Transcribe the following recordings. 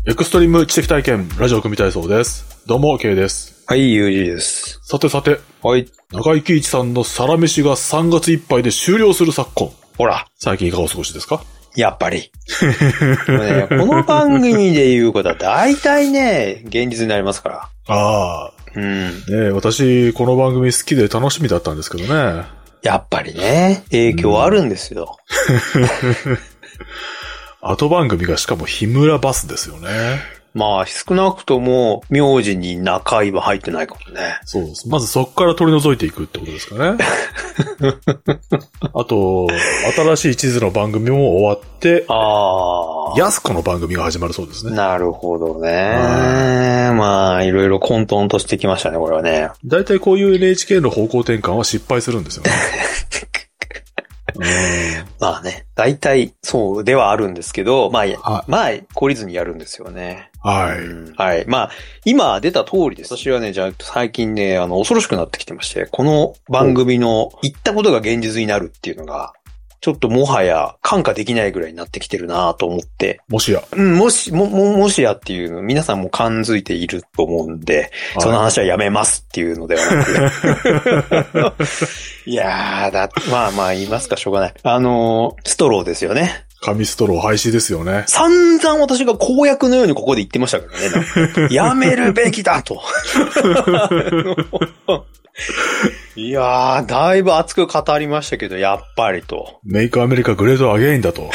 エクストリーム知的体験、ラジオ組体操です。どうも、K です。 はい、ゆうじです。 さてさて。 はい。 中井貴一さんのサラメシが3月いっぱいで終了する昨今。 ほら。 最近いかがお過ごしですか？ やっぱり。ね、この番組で言うことは大体ね、現実になりますから。 ああ。 うん。 ね、私、この番組好きで楽しみだったんですけどね。 やっぱりね、影響あるんですよ。 後番組がしかも日村バスですよね。 まあ、少なくとも、名字に中井は入ってないかもね。 そうです。まずそこから取り除いていくってことですかね。あと、新しい地図の番組も終わって、やすこの番組が始まるそうですね。 なるほどね。まあ、いろいろ混沌としてきましたね、これはね。 だいたいこういう NHK の方向転換は失敗するんですよね。 まあね、大体そうではあるんですけど、まあ、懲りずにやるんですよね。 はい。 はい。まあ、今出た通りです。私はね、じゃあ最近ね、恐ろしくなってきてまして、この番組の言ったことが現実になるっていうのが、ちょっともはや看過できないぐらいになってきてるなと思って。 もしや。 もしやっていうの、皆さんも感づいていると思うんで、その話はやめますっていうのではなく。いやー、まあ言いますか、しょうがない。ストローですよね。 紙ストロー廃止ですよね。 散々私が公約のようにここで言ってましたからね。やめるべきだと。いやー、だいぶ熱く語りましたけど、やっぱりと。 メイクアメリカグレートアゲインだと。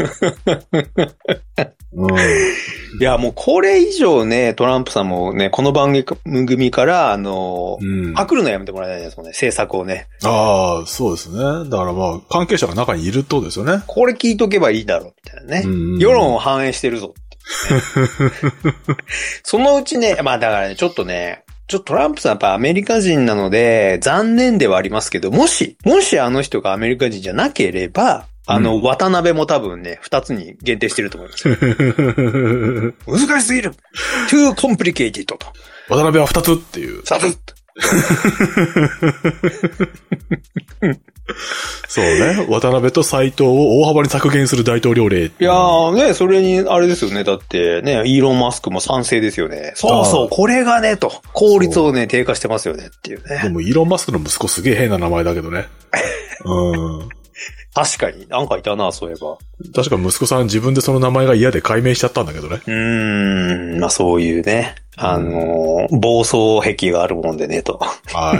いや、もうこれ以上ね、トランプさんもね、この番組から、パクるのやめてもらえないですもんね、制作をね。 ああ、そうですね。だからまあ、関係者が中にいるとですよね。 これ聞いとけばいいだろう、みたいなね。世論を反映してるぞって、ね。そのうちね、まあだからね、ちょっとトランプさんやっぱアメリカ人なので、残念ではありますけど、もしあの人がアメリカ人じゃなければ、渡辺も多分ね、2つに限定してると思いますよ。難しすぎる !too complicated と。 渡辺は2つっていう。 2つそうね。渡辺と斉藤を大幅に削減する大統領令。いやーね、それに、あれですよね。だってね、イーロン・マスクも賛成ですよね。そうそう、これがね、と。効率をね、低下してますよねっていうね。 でもイーロン・マスクの息子すげえ変な名前だけどね。 確かに。なんかいたな、そういえば。 確か息子さん自分でその名前が嫌で改名しちゃったんだけどね。 まあそういうね。暴走癖があるもんでね、と。 はい。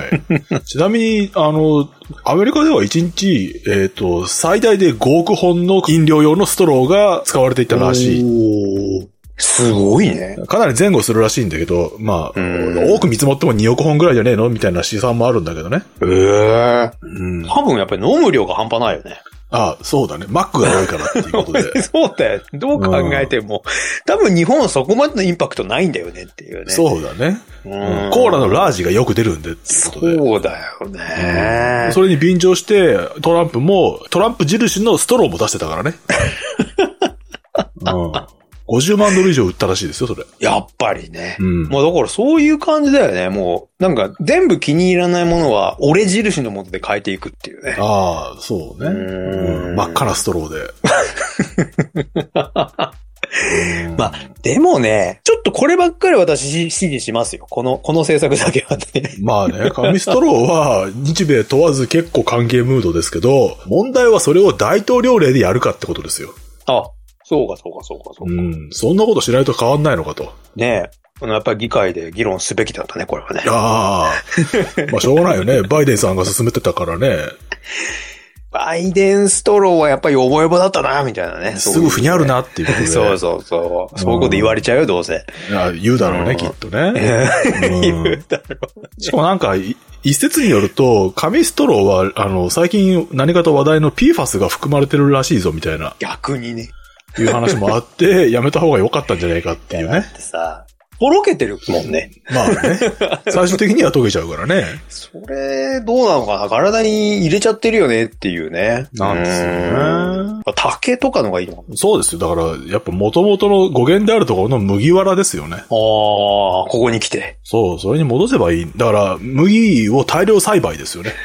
ちなみに、アメリカでは1日、最大で5億本の飲料用のストローが使われていたらしい。 すごいね。 かなり前後するらしいんだけど、まあ、多く見積もっても2億本ぐらいじゃねえのみたいな試算もあるんだけどね。 多分やっぱり飲む量が半端ないよね。 ああ、そうだね。マックが多いからっていうことで。 そうだよ。どう考えても、多分日本はそこまでのインパクトないんだよねっていうね。 そうだね。コーラのラージがよく出るんでっていうことで。 そうだよね。 それに便乗して、トランプ印のストローも出してたからね。50万ドル以上売ったらしいですよ、それ。 やっぱりね。もうだからそういう感じだよね。もう、なんか全部気に入らないものは、俺印のもので変えていくっていうね。 ああ、そうね。真っ赤なストローで。 まあ、でもね、ちょっとこればっかり私支持しますよ。この政策だけはね。 まあね、紙ストローは日米問わず結構歓迎ムードですけど、問題はそれを大統領令でやるかってことですよ。 あ、そうか。 そんなことしないと変わんないのかと。 ねえ。やっぱり議会で議論すべきだったね、これはね。 ああ。まあしょうがないよね。バイデンさんが進めてたからね。 バイデンストローはやっぱり覚え場だったな、みたいなね。 すぐふにゃるなっていうことで。 そう。そういうこと言われちゃうよ、どうせ。 言うだろうね、きっとね。 言うだろう。 しかもなんか、一説によると、紙ストローは、最近何かと話題の PFAS が含まれてるらしいぞ、みたいな。 逆にね。 いう話もあって、やめた方が良かったんじゃないかっていうね。だってさ、とろけてるもんね。 まあね。最終的には溶けちゃうからね。 それ、どうなのかな、体に入れちゃってるよねっていうね。 なんですよね。 竹とかのがいいの？ そうですよ。だから、やっぱ元々の語源であるところの麦わらですよね。ああ、 ここに来て。 そう、それに戻せばいい。だから、麦を大量栽培ですよね。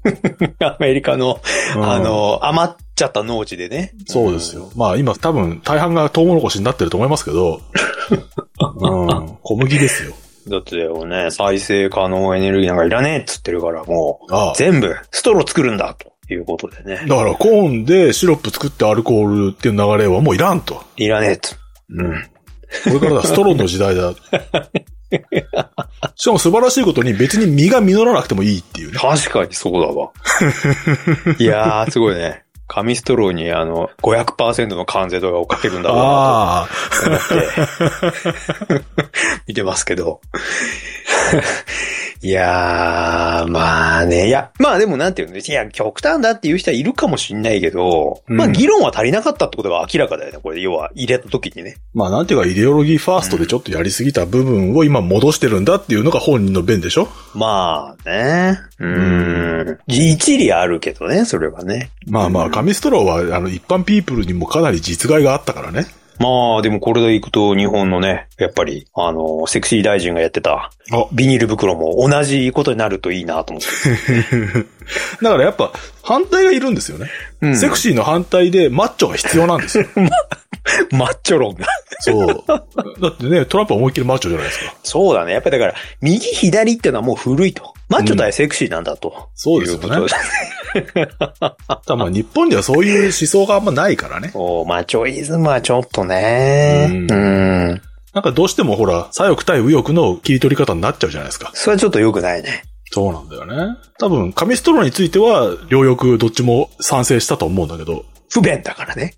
アメリカの、余っちゃった農地でね。 そうですよ。まあ今多分大半がトウモロコシになってると思いますけど、小麦ですよ。 だってね、再生可能エネルギーなんかいらねえっつってるからもう、全部ストロー作るんだということでね。 だからコーンでシロップ作ってアルコールっていう流れはもういらんと。 いらねえと。 これからだ、ストローの時代だ。しかも素晴らしいことに別に実が実らなくてもいいっていうね。 確かにそうだわ。いやー、すごいね。紙ストローに500% の関税とかをかけるんだろうなと思って見てますけど。いやー、まあね。いや、まあでもなんていうの、いや、極端だっていう人はいるかもしんないけど、まあ議論は足りなかったってことが明らかだよね。これ、要は入れた時にね。 まあなんていうか、イデオロギーファーストでちょっとやりすぎた部分を今戻してるんだっていうのが本人の弁でしょ？ まあね。一理あるけどね、それはね。 まあまあ、紙ストローは一般ピープルにもかなり実害があったからね。 まあ、でもこれでいくと日本のね、やっぱり、セクシー大臣がやってた、ビニール袋も同じことになるといいなと思って。 だからやっぱ、反対がいるんですよね。セクシーの反対でマッチョが必要なんですよ。 マッチョ論が。 そう。だってね、トランプは思いっきりマッチョじゃないですか。 そうだね。やっぱりだから、右左ってのはもう古いと。マッチョ対セクシーなんだと。 そうですよね。ただまあ日本にはそういう思想があんまないからね。 マチョイズムはちょっとね。 なんかどうしてもほら、左翼対右翼の切り取り方になっちゃうじゃないですか。 それはちょっと良くないね。 そうなんだよね。多分、紙ストローについては、両翼どっちも賛成したと思うんだけど。 不便だからね。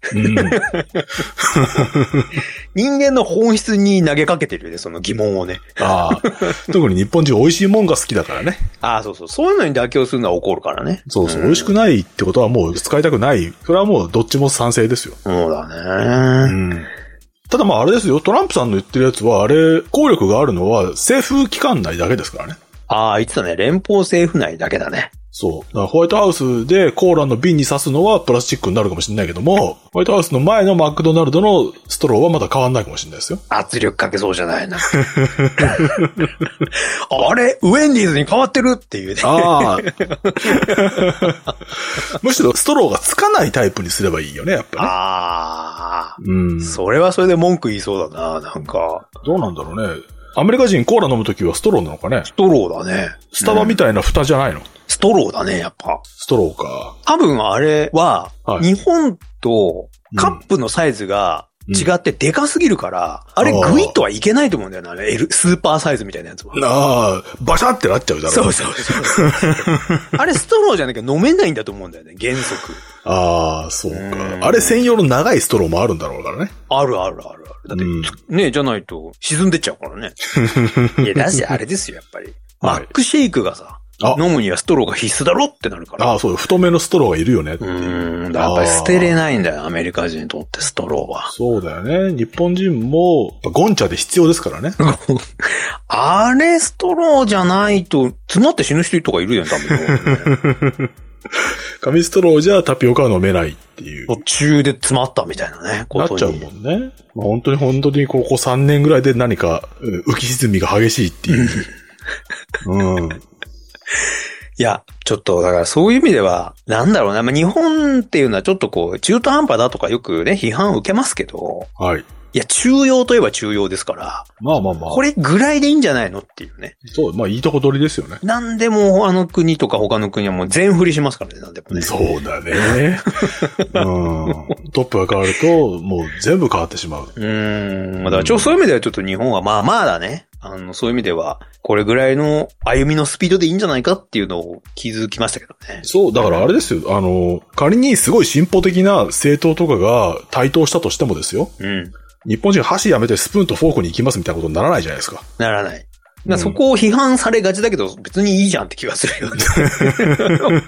人間の本質に投げかけてるよね、その疑問をね。 特に日本人美味しいもんが好きだからね。 そうそう。そういうのに妥協するのは怒るからね。 そうそう。美味しくないってことはもう使いたくない。それはもうどっちも賛成ですよ。 そうだね。 ただまああれですよ。トランプさんの言ってるやつは、あれ、効力があるのは政府機関内だけですからね。 言ってたね。連邦政府内だけだね。 そう。だからホワイトハウスでコーラの瓶に刺すのはプラスチックになるかもしれないけども、ホワイトハウスの前のマクドナルドのストローはまだ変わんないかもしれないですよ。 圧力かけそうじゃないな。あれウェンディーズに変わってるっていうね。 むしろストローがつかないタイプにすればいいよね、やっぱり。 それはそれで文句言いそうだな、なんか。 どうなんだろうね。アメリカ人コーラ飲むときはストローなのかね。 ストローだね。 スタバみたいな蓋じゃないの？ ストローだね、やっぱ。 ストローか。 多分あれは、日本とカップのサイズが違ってでかすぎるから、あれグイッとはいけないと思うんだよな、スーパーサイズみたいなやつは。 バシャってなっちゃうだろ。 そう。あれストローじゃなきゃ飲めないんだと思うんだよね、原則。 そうか。あれ専用の長いストローもあるんだろうからね。 ある。だって、ね、じゃないと沈んでっちゃうからね。いや、だしあれですよ、やっぱり。マックシェイクがさ、飲むにはストローが必須だろってなるから。 そうよ。太めのストローがいるよねっていう。 やっぱり捨てれないんだよ、アメリカ人にとってストローは。 そうだよね。日本人も、ゴンチャで必要ですからね。 あれストローじゃないと、詰まって死ぬ人とかいるよね、多分。 紙ストローじゃタピオカは飲めないっていう。 途中で詰まったみたいなね、 なっちゃうもんね。本当にここ3年ぐらいで何か浮き沈みが激しいっていう。 いや、ちょっと、だからそういう意味では、なんだろうな、日本っていうのはちょっと中途半端だとかよくね、批判を受けますけど。いや、中庸といえば中庸ですから。これぐらいでいいんじゃないのっていうね。 そう、いいとこ取りですよね。 なんでも国とか他の国はもう全振りしますからね、なんでもね。 そうだね。トップが変わると、もう全部変わってしまう。 だからそういう意味ではちょっと日本はまあだね。そういう意味では、これぐらいの歩みのスピードでいいんじゃないかっていうのを気づきましたけどね。 そう、だからあれですよ。仮にすごい進歩的な政党とかが台頭したとしてもですよ。日本人箸やめてスプーンとフォークに行きますみたいなことにならないじゃないですか。 ならない。そこを批判されがちだけど、別にいいじゃんって気がするよね。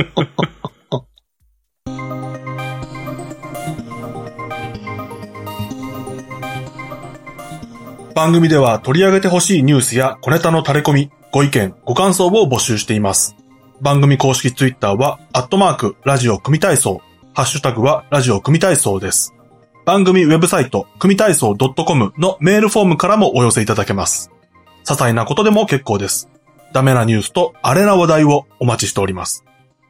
番組では取り上げてほしいニュースや小ネタの垂れ込み、ご意見、ご感想を募集しています。番組公式ツイッターは、ラジオ組体操、ハッシュタグはラジオ組体操です。番組ウェブサイト、組体操 .com のメールフォームからもお寄せいただけます。些細なことでも結構です。ダメなニュースとアレな話題をお待ちしております。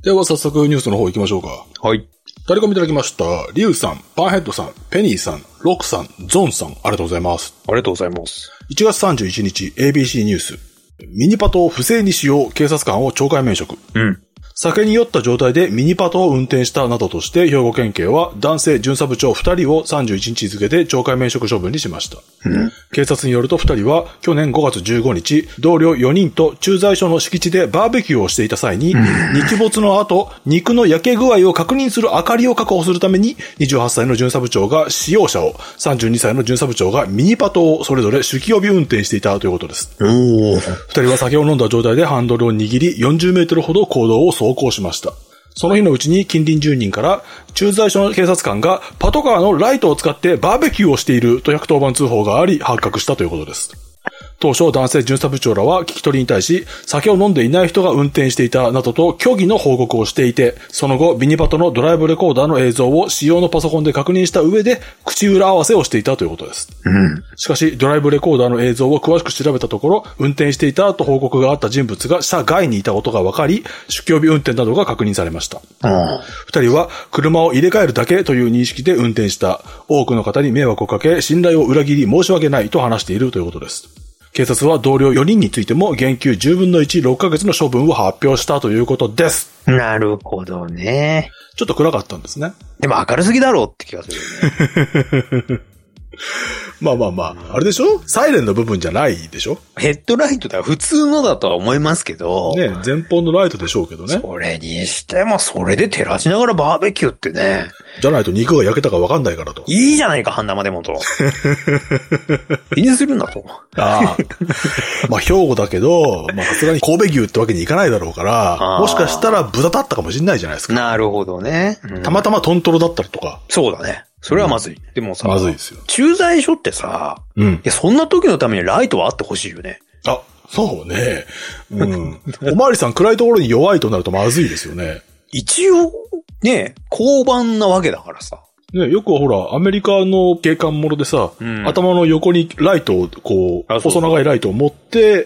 では早速ニュースの方行きましょうか。 はい。 タレコミいただきました。リュウさん、パンヘッドさん、ペニーさん、ロックさん、ゾンさん、ありがとうございます。 ありがとうございます。 1月31日 ABC ニュース。ミニパトを不正に使用、警察官を懲戒免職。酒に酔った状態でミニパトを運転したなどとして兵庫県警は男性巡査部長2人を31日付で懲戒免職処分にしました。警察によると2人は去年5月15日、同僚4人と駐在所の敷地でバーベキューをしていた際に、日没の後、肉の焼け具合を確認する明かりを確保するために、28歳の巡査部長が使用車を、32歳の巡査部長がミニパトをそれぞれ酒気帯び運転していたということです。2人は酒を飲んだ状態でハンドルを握り40メートルほど公道を走行しました。その日のうちに近隣住人から駐在所の警察官がパトカーのライトを使ってバーベキューをしていると110番通報があり発覚したということです。当初男性巡査部長らは聞き取りに対し酒を飲んでいない人が運転していたなどと虚偽の報告をしていて、その後ミニパトのドライブレコーダーの映像を使用のパソコンで確認した上で口裏合わせをしていたということです。しかしドライブレコーダーの映像を詳しく調べたところ、運転していたと報告があった人物が車外にいたことが分かり、酒気帯び運転などが確認されました。二人は車を入れ替えるだけという認識で運転した。多くの方に迷惑をかけ信頼を裏切り申し訳ないと話しているということです。警察は同僚4人についても減給10分の1、6ヶ月の処分を発表したということです。 なるほどね。 ちょっと暗かったんですね。 でも明るすぎだろうって気がするよね。 まあ、あれでしょ？サイレンの部分じゃないでしょ？ ヘッドライトだ、普通のだとは思いますけど。 ね、前方のライトでしょうけどね。 それにしても、それで照らしながらバーベキューってね。 じゃないと肉が焼けたか分かんないからと。 いいじゃないか、半生でもと。気にするなと。 ああ。まあ、兵庫だけど、まあ、さすがに神戸牛ってわけにいかないだろうから、もしかしたら豚だったかもしれないじゃないですか。 なるほどね。 たまたまトントロだったりとか。 そうだね。それはまずい。でもさ、 まずいですよ。 駐在所ってさ、いや、そんな時のためにライトはあってほしいよね。 あ、そうね。おまわりさん暗いところに弱いとなるとまずいですよね。 一応、ね、交番なわけだからさ。 ね、よくほら、アメリカの警官ものでさ、頭の横にライトを、こう、細長いライトを持って、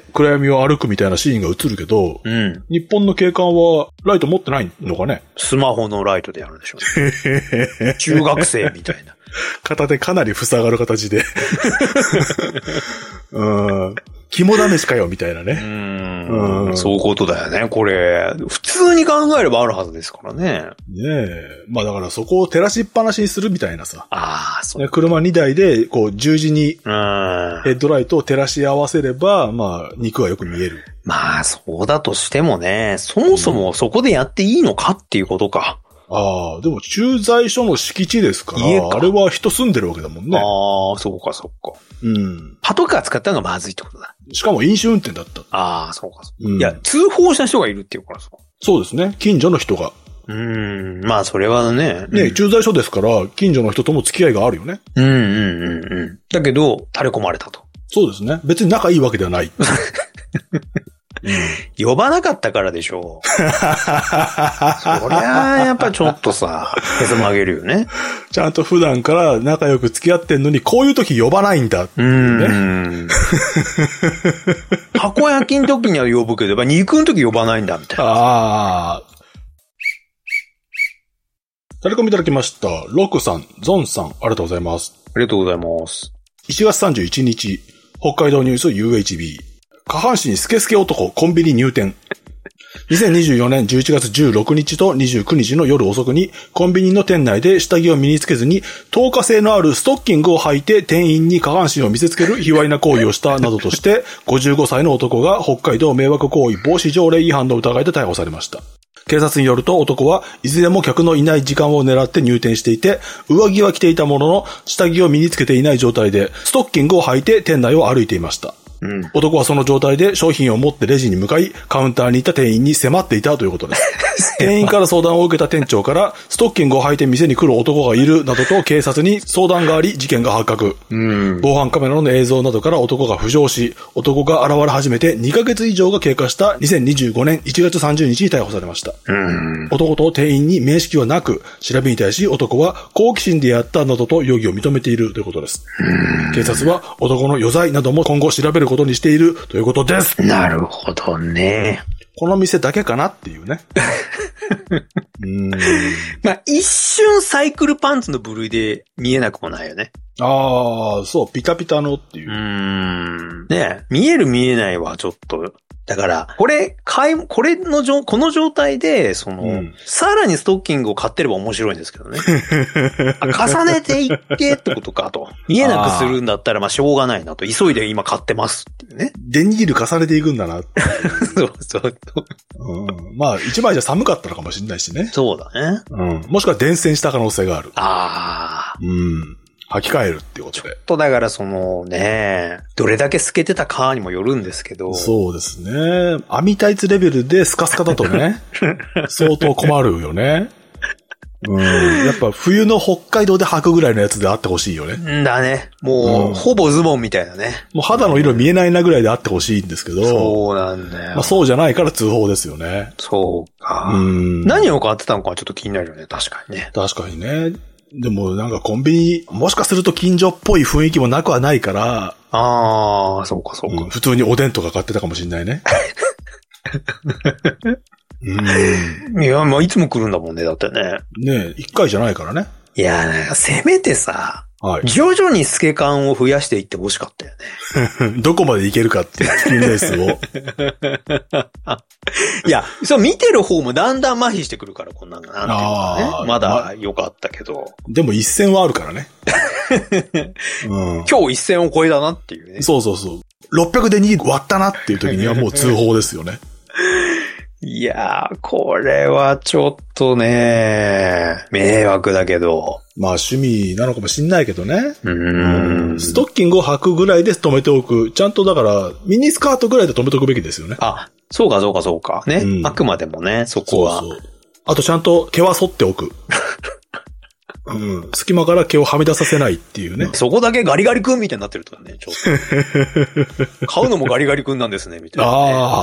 暗闇を歩くみたいなシーンが映るけど、日本の警官はライト持ってないのかね？ スマホのライトでやるんでしょうね。中学生みたいな。 片手かなり塞がる形で。肝試しかよ、みたいなね。 そういうことだよね。これ、普通に考えればあるはずですからね。 ねえ。まあだからそこを照らしっぱなしにするみたいなさ。 ああ、そう。 車2台で、こう、十字に、ヘッドライトを照らし合わせれば、まあ、肉はよく見える。 まあ、そうだとしてもね、そもそもそこでやっていいのかっていうことか。 ああ、でも駐在所の敷地ですから、あれは人住んでるわけだもんね。 ああ、そうかそうか。パトカー使ったのがまずいってことだ。 しかも飲酒運転だった。 ああ、そうかそうか。いや、通報した人がいるっていうからさ。 そうですね。近所の人が。 まあそれはね。 ね、駐在所ですから、近所の人とも付き合いがあるよね。 だけど、垂れ込まれたと。 そうですね。別に仲いいわけではない。 呼ばなかったからでしょう。そりゃあ、やっぱちょっとさ、へそ曲げるよね。 ちゃんと普段から仲良く付き合ってんのに、こういう時呼ばないんだってね。 たこ焼きの時には呼ぶけど、やっぱ肉の時呼ばないんだ、みたいな。 ああ。タレコミいただきました。ロクさん、ゾンさん、ありがとうございます。 ありがとうございます。 1月31日、北海道ニュース UHB。下半身スケスケ男、コンビニ入店。2024年11月16日と29日の夜遅くに、コンビニの店内で下着を身につけずに、透過性のあるストッキングを履いて店員に下半身を見せつける卑猥な行為をしたなどとして、55歳の男が北海道迷惑行為防止条例違反の疑いで逮捕されました。警察によると男はいずれも客のいない時間を狙って入店していて、上着は着ていたものの、下着を身につけていない状態で、ストッキングを履いて店内を歩いていました。男はその状態で商品を持ってレジに向かい、カウンターにいた店員に迫っていたということです。店員から相談を受けた店長から、ストッキングを履いて店に来る男がいるなどと警察に相談があり、事件が発覚。防犯カメラの映像などから男が浮上し、男が現れ始めて2ヶ月以上が経過した2025年1月30日に逮捕されました。男と店員に面識はなく、調べに対し男は好奇心でやったなどと容疑を認めているということです。警察は男の余罪なども今後調べることにしているということです。 なるほどね。 この店だけかなっていうね。 まあ、一瞬サイクルパンツの部類で見えなくもないよね。 ああ、そう、ピタピタのっていう。 ねえ、見える見えないはちょっと、だから、この状態で、さらにストッキングを買ってれば面白いんですけどね。重ねていってってことかと。見えなくするんだったら、まあ、しょうがないなと。急いで今買ってますっていうね。 デニール重ねていくんだなって。 そう。 まあ、一枚じゃ寒かったのかもしれないしね。 そうだね。 もしくは伝染した可能性がある。履き替えるっていうことで。 ちょっとだからどれだけ透けてたかにもよるんですけど。 そうですね。網タイツレベルでスカスカだとね、相当困るよね。やっぱ冬の北海道で履くぐらいのやつであってほしいよね。 だね。もう、ほぼズボンみたいなね。 もう肌の色見えないなぐらいであってほしいんですけど。 そうなんだよ。 まあそうじゃないから通報ですよね。 そうか。何を買ってたのかちょっと気になるよね。確かにね。 確かにね。でもなんかコンビニ、もしかすると近所っぽい雰囲気もなくはないから。 ああ、そうか。 普通におでんとか買ってたかもしれないね。 いや、まあいつも来るんだもんね、だってね。 ねえ、一回じゃないからね。 いや、せめてさ、徐々に透け感を増やしていってほしかったよね。どこまでいけるかっていうスピンレースを。 いや、見てる方もだんだん麻痺してくるから、こんなんがなんていうかね。まだ良かったけど。 でも一線はあるからね。 今日一線を超えたなっていうね。 そう。600で2割ったなっていう時にはもう通報ですよね。 いやー、これはちょっとね、迷惑だけど。 まあ趣味なのかもしんないけどね。ストッキングを履くぐらいで止めておく。ちゃんとだから、ミニスカートぐらいで止めておくべきですよね。 あ、そうか。ね。あくまでもね、そこは。 そう。あとちゃんと毛は剃っておく。隙間から毛をはみ出させないっていうね。 そこだけガリガリ君みたいになってるとかね、ちょっと。買うのもガリガリ君なんですね、みたいな、ね。ああ。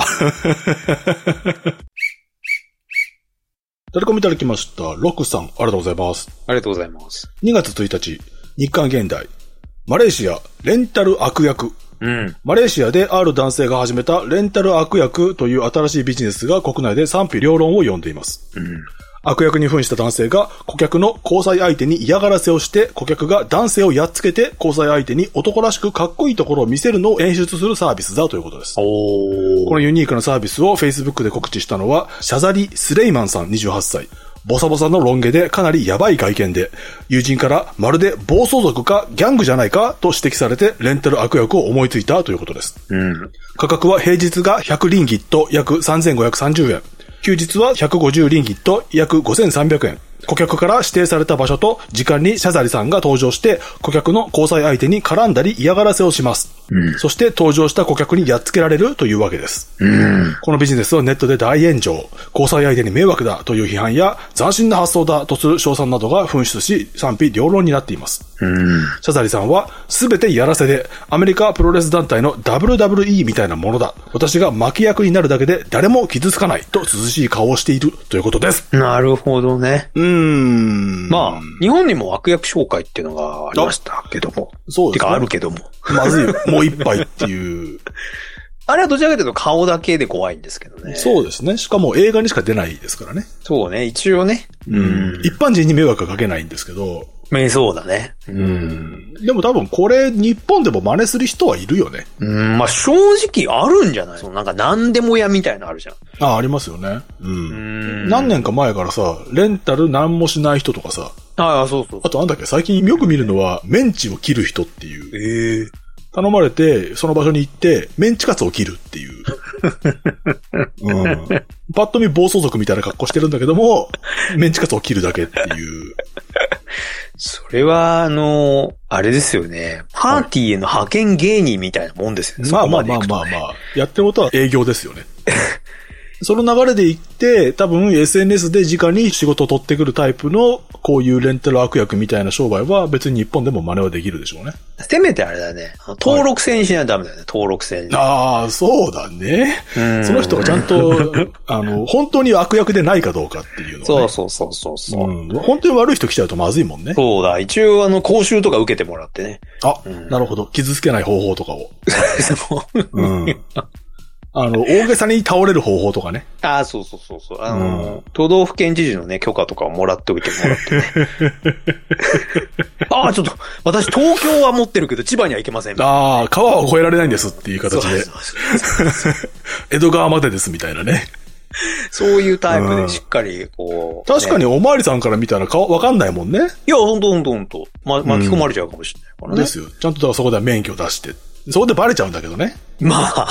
タレコミいただきました。ロックさん、ありがとうございます。 ありがとうございます。 2月1日、日刊現代。マレーシア、レンタル悪役。マレーシアである男性が始めたレンタル悪役という新しいビジネスが国内で賛否両論を呼んでいます。悪役に扮した男性が顧客の交際相手に嫌がらせをして顧客が男性をやっつけて交際相手に男らしくかっこいいところを見せるのを演出するサービスだということです。このユニークなサービスを Facebook で告知したのはシャザリ・スレイマンさん28歳。ボサボサのロン毛でかなりヤバい外見で、友人からまるで暴走族かギャングじゃないかと指摘されてレンタル悪役を思いついたということです。価格は平日が100リンギット約3530円。休日は150リンギット約5300円。顧客から指定された場所と時間にシャザリさんが登場して顧客の交際相手に絡んだり嫌がらせをします。そして登場した顧客にやっつけられるというわけです。このビジネスはネットで大炎上、交際相手に迷惑だという批判や斬新な発想だとする称賛などが噴出し賛否両論になっています。シャザリさんは全てやらせでアメリカプロレス団体の WWE みたいなものだ。私が巻き役になるだけで誰も傷つかないと涼しい顔をしているということです。 なるほどね。まあ、日本にも悪役紹介っていうのがありましたけども。 そうですね。 てかあるけども。 まずいよ。もう一杯っていう。 あれはどちらかというと顔だけで怖いんですけどね。 そうですね。しかも映画にしか出ないですからね。 そうね。一応ね。 一般人に迷惑はかけないんですけど。 そうだね。 でも多分これ日本でも真似する人はいるよね。 まあ正直あるんじゃない？なんか何でも屋みたいなのあるじゃん。 ありますよね。何年か前からさ、レンタル何もしない人とかさ。 そう。 あとなんだっけ、最近よく見るのはメンチを切る人っていう。頼まれて、その場所に行って、メンチカツを切るっていう。パッと見暴走族みたいな格好してるんだけども、メンチカツを切るだけっていう。 それは、あれですよね。パーティーへの派遣芸人みたいなもんですよね。 まあ。やってることは営業ですよね。その流れで行って、多分 SNS で直に仕事を取ってくるタイプの、こういうレンタル悪役みたいな商売は別に日本でも真似はできるでしょうね。 せめてあれだね。登録制にしないとダメだよね。登録制に。 そうだね。その人がちゃんと、本当に悪役でないかどうかっていうのは、ね。そう。本当に悪い人来ちゃうとまずいもんね。 そうだ。一応講習とか受けてもらってね。 なるほど。傷つけない方法とかを。 大げさに倒れる方法とかね。 ああ、そう。都道府県知事のね、許可とかをもらっておいてもらってね。ああ、ちょっと、私東京は持ってるけど千葉には行けません。 ああ、川は越えられないんですっていう形で。江戸川までですみたいなね。 そういうタイプでしっかり、こう。 確かにおまわりさんから見たらわかんないもんね。 いや、ほんと。巻き込まれちゃうかもしれないからね。 ですよ。ちゃんとだからそこでは免許を出して。そこでバレちゃうんだけどね。 まあ。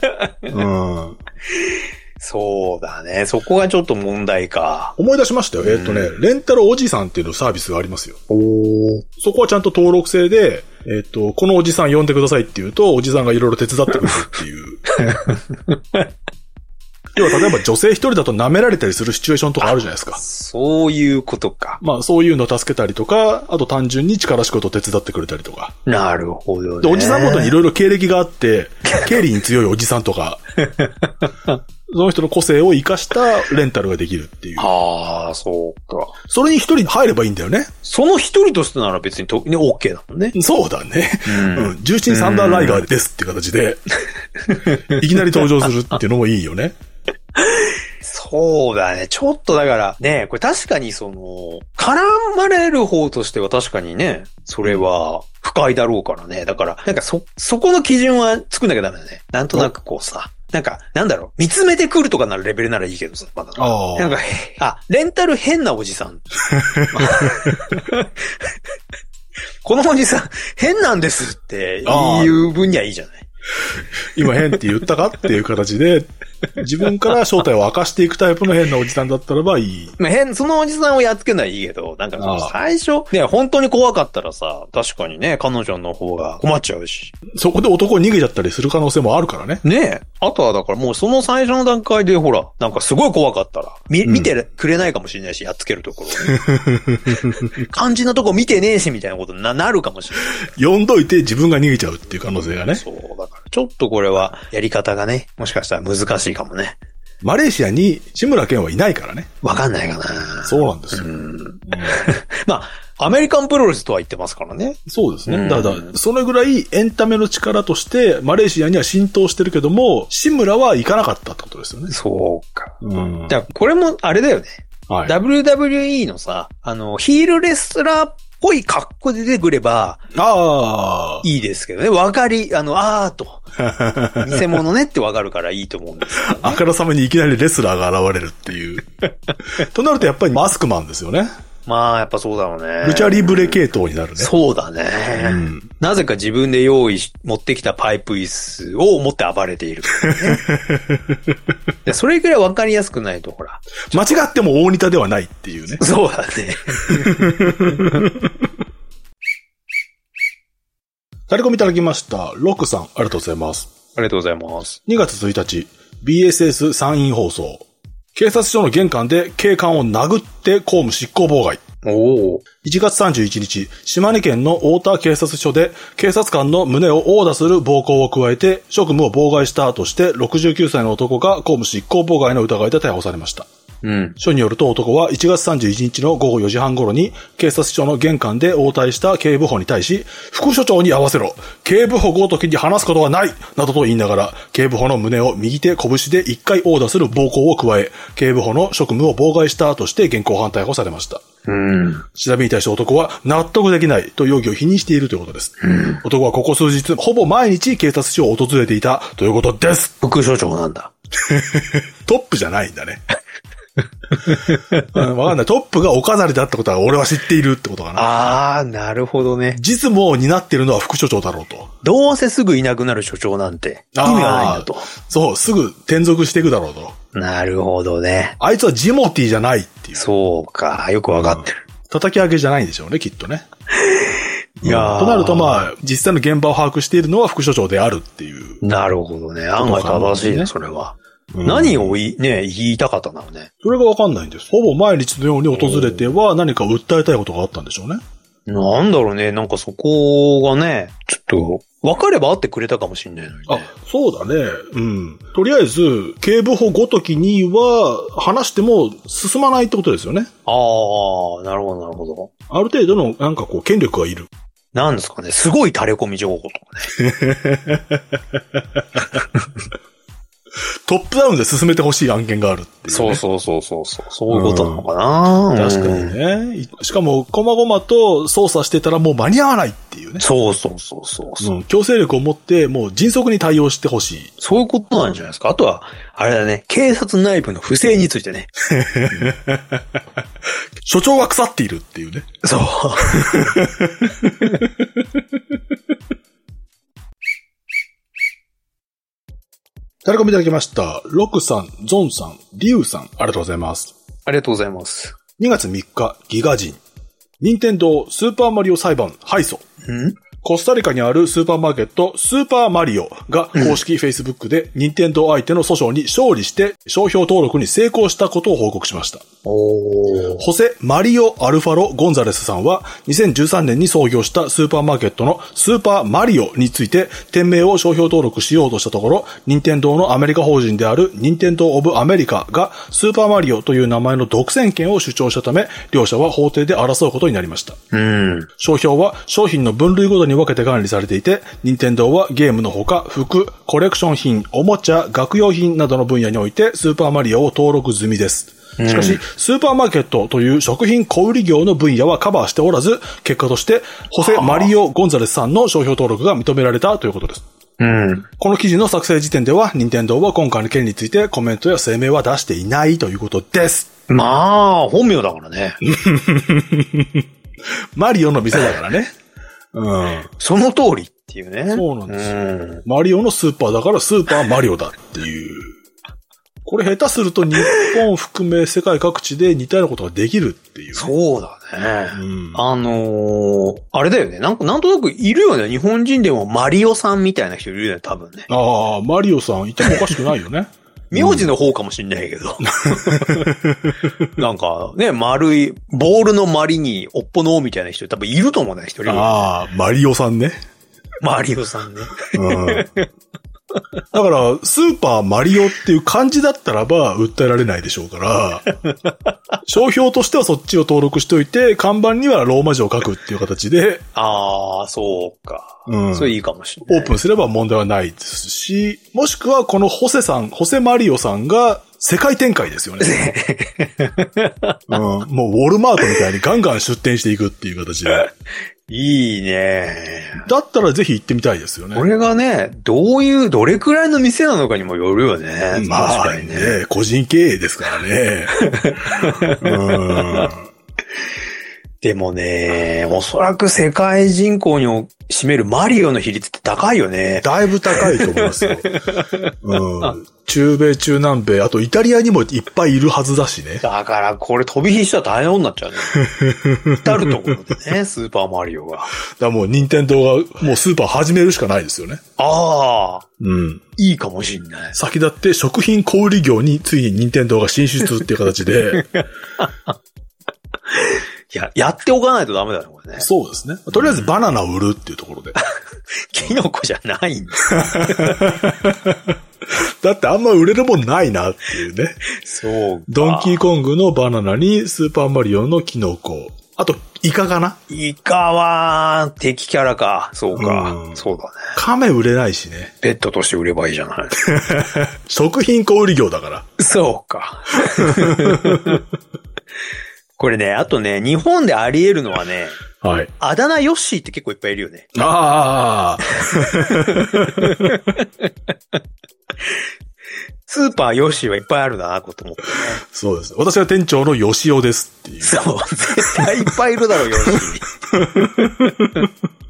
そうだね。そこがちょっと問題か。 思い出しましたよ。レンタルおじさんっていうのサービスがありますよ。そこはちゃんと登録制で、このおじさん呼んでくださいって言うと、おじさんがいろいろ手伝ってくれるっていう。要は例えば女性一人だと舐められたりするシチュエーションとかあるじゃないですか。 そういうことか。 まあそういうのを助けたりとか、あと単純に力仕事を手伝ってくれたりとか。 なるほどね。 で、おじさんごとにいろいろ経歴があって、経理に強いおじさんとか、その人の個性を生かしたレンタルができるっていう。 ああ、そうか。 それに一人入ればいいんだよね。 その一人としてなら別にOK だもんね。 そうだね。重鎮サンダーライガーですっていう形で、いきなり登場するっていうのもいいよね。 そうだね。ちょっとだからね、これ確かに絡まれる方としては確かにね、それは不快だろうからね。だから、なんかそこの基準は作んなきゃダメだね。なんとなくこうさ、なんだろう、見つめてくるとかならレベルならいいけどさ、まだ。なんか、レンタル変なおじさん。このおじさん、変なんですっていう分にはいいじゃない。 今変って言ったかっていう形で、自分から正体を明かしていくタイプの変なおじさんだったらばいい。 そのおじさんをやっつけないいけど、なんか最初、ね、本当に怖かったらさ、確かにね、彼女の方が困っちゃうし。 そこで男逃げちゃったりする可能性もあるからね。ねえ。あとはだからもうその最初の段階でほら、なんかすごい怖かったら、見てくれないかもしれないし、やっつけるところ、ね。肝心なとこ見てねえし、みたいなことになるかもしれない。 呼んどいて自分が逃げちゃうっていう可能性がね。 そう、だからちょっとこれはやり方がね、もしかしたら難しいかもね。 マレーシアに志村けんはいないからね。 わかんないかな。 そうなんですよ。 まあ、アメリカンプロレスとは言ってますからね。 そうですね。だから、それぐらいエンタメの力としてマレーシアには浸透してるけども、志村は行かなかったってことですよね。 そうか。だからこれもあれだよね。はい、WWE のさ、ヒールレスラーっぽい格好で出てくれば、いいですけどね。と。偽物ねってわかるからいいと思うんですよ、ね。 あからさまにいきなりレスラーが現れるっていう。となるとやっぱりマスクマンですよね。 まあ、やっぱそうだろうね。 ルチャリブレ系統になるね。 そうだね。なぜか自分で持ってきたパイプ椅子を持って暴れている、ね。それぐらいわかりやすくないと、ほら。 間違っても大仁田ではないっていうね。 そうだね。 タレコミいただきました。ロックさん、ありがとうございます。 ありがとうございます。 2月1日、BSS 山陰放送。警察署の玄関で警官を殴って公務執行妨害。1月31日、島根県の太田警察署で警察官の胸を殴打する暴行を加えて職務を妨害したとして69歳の男が公務執行妨害の疑いで逮捕されました。署によると男は1月31日の午後4時半頃に警察署の玄関で応対した警部補に対し、副署長に合わせろ、警部補ごときに話すことはない、などと言いながら、警部補の胸を右手拳で1回殴打する暴行を加え、警部補の職務を妨害したとして現行犯逮捕されました。調べに対して男は納得できないと容疑を否認しているということです。男はここ数日ほぼ毎日警察署を訪れていたということです。 副署長なんだ。 トップじゃないんだね。わかんない。トップがお飾りだってことは俺は知っているってことかな。 なるほどね。 実務を担っているのは副署長だろうと。 どうせすぐいなくなる署長なんて意味がないんだと。 そう、すぐ転属していくだろうと。 なるほどね。 あいつはジモティじゃないっていう。 そうか、よくわかってる。 叩き上げじゃないんでしょうね、きっとね。 いやとなると実際の現場を把握しているのは副署長であるっていう。 なるほどね。案外正しいね、それは。何を言いたかったんだろうね。 それがわかんないんです。ほぼ毎日のように訪れては何か訴えたいことがあったんでしょうね。 なんだろうね。なんかそこがね、ちょっと、分かれば会ってくれたかもしれないのにね。 そうだね。とりあえず、警部補ごときには話しても進まないってことですよね。 なるほど、なるほど。 ある程度のなんか権力がいる。 なんですかね。すごい垂れ込み情報とかね。 トップダウンで進めてほしい案件があるっていう、ね。 そう。そういうことなのかな、 確かにね。しかも、細々と操作してたらもう間に合わないっていうね。 そう。 強制力を持って、もう迅速に対応してほしい。 そういうことなんじゃないですか。あとは、あれだね、警察内部の不正についてね。 所長が腐っているっていうね。 そう。 タレコミいただきました。ロクさん、ゾンさん、リュウさん、ありがとうございます。 ありがとうございます。 2月3日、ギガ人。任天堂スーパーマリオ裁判敗訴。コスタリカにあるスーパーマーケットスーパーマリオが公式 Facebook で任天堂相手の訴訟に勝利して商標登録に成功したことを報告しました。ホセ・マリオ・アルファロ・ゴンザレスさんは2013年に創業したスーパーマーケットのスーパーマリオについて店名を商標登録しようとしたところ、任天堂のアメリカ法人である任天堂オブアメリカがスーパーマリオという名前の独占権を主張したため、両者は法廷で争うことになりました。商標は商品の分類ごとに分けて管理されていて、任天堂はゲームのほか服、コレクション品、おもちゃ、学用品などの分野においてスーパーマリオを登録済みです。しかし、スーパーマーケットという食品小売業の分野はカバーしておらず、結果として、ホセ・マリオ・ゴンザレスさんの商標登録が認められたということです。この記事の作成時点では、任天堂は今回の件についてコメントや声明は出していないということです。 まあ、本名だからね。 マリオの店だからね。 その通りっていうね。 そうなんですよ。マリオのスーパーだからスーパーマリオだっていう。これ下手すると日本含め世界各地で似たようなことができるっていう、ね。 そうだね。あれだよね。なんとなくいるよね。日本人でもマリオさんみたいな人いるよね、多分ね。 ああ、マリオさんいてもおかしくないよね。 名字の方かもしんないけど。なんかね、丸い、ボールの丸におっぽのみたいな人多分いると思うね、一人。 ああ、マリオさんね。 マリオさんね。 だから、スーパーマリオっていう漢字だったらば、訴えられないでしょうから、商標としてはそっちを登録しておいて、看板にはローマ字を書くっていう形で。 ああ、そうか。それいいかもしれない。 オープンすれば問題はないですし、もしくはこのホセマリオさんが世界展開ですよね。もうウォルマートみたいにガンガン出店していくっていう形で。 いいね。 だったらぜひ行ってみたいですよね。 これがね、どれくらいの店なのかにもよるよね。 まあね、個人経営ですからね。 でもね、おそらく世界人口に占めるマリオの比率って高いよね。 だいぶ高いと思いますよ。中米、中南米、あとイタリアにもいっぱいいるはずだしね。 だからこれ飛び火したら大変になっちゃうね。至るところでね、スーパーマリオが。だからもう任天堂がもうスーパー始めるしかないですよね。 ああ。いいかもしんない。 先立って食品小売業についに任天堂が進出っていう形で。 いや、やっておかないとダメだね、これね。 そうですね。とりあえずバナナを売るっていうところで。 キノコじゃないんだ。 だってあんま売れるもんないなっていうね。 そうか。 ドンキーコングのバナナにスーパーマリオのキノコ。あと、イカかな？ イカは敵キャラか。そうか。そうだね。 カメ売れないしね。 ペットとして売ればいいじゃない。 食品小売業だから。 そうか。これね、あとね、日本であり得るのはね、 はい。 あだ名ヨッシーって結構いっぱいいるよね。 ああ。 スーパーヨッシーはいっぱいあるな、こと思ってね。 そうです。私は店長のヨシオですっていう。 そう、絶対いっぱいいるだろう、ヨッシー。